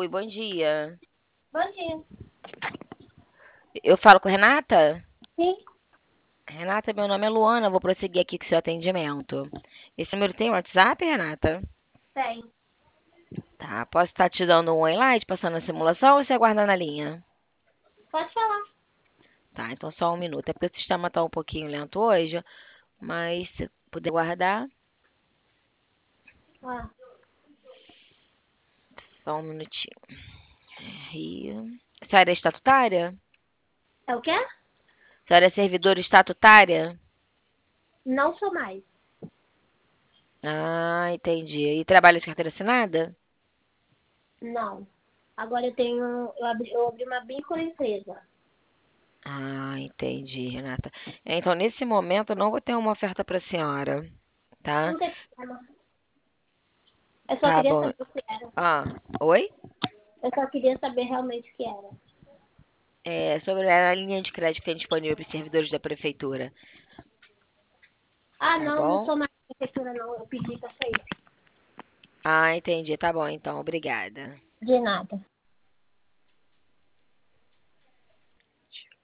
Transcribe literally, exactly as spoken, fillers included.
Oi, bom dia. Bom dia. Eu falo com a Renata? Sim, Renata, meu nome é Luana, vou prosseguir aqui com o seu atendimento. Esse número tem WhatsApp, Renata? tem. Tá, posso estar te dando um oi lá, te passando a simulação ou você aguarda na linha? Pode falar. Tá, então só um minuto. É porque o sistema tá um pouquinho lento hoje, mas se puder guardar, Ah, só um minutinho. Rio. A senhora é estatutária? é o quê? A senhora é servidora estatutária? Não sou mais. Ah, entendi. E trabalha de carteira assinada? Não. Agora eu tenho. Eu abri, eu abri uma microempresa. Ah, entendi, Renata. Então, nesse momento, eu não vou ter uma oferta para a senhora, tá? Não tem problema. Eu só Tá queria bom. saber o que era. Ah, oi? Eu só queria saber realmente o que era. É sobre a linha de crédito que tem disponível para os servidores da prefeitura, Ah, tá não, não bom? sou mais prefeitura, não. Eu pedi pra sair. Ah, entendi. Tá bom, então. Obrigada. De nada.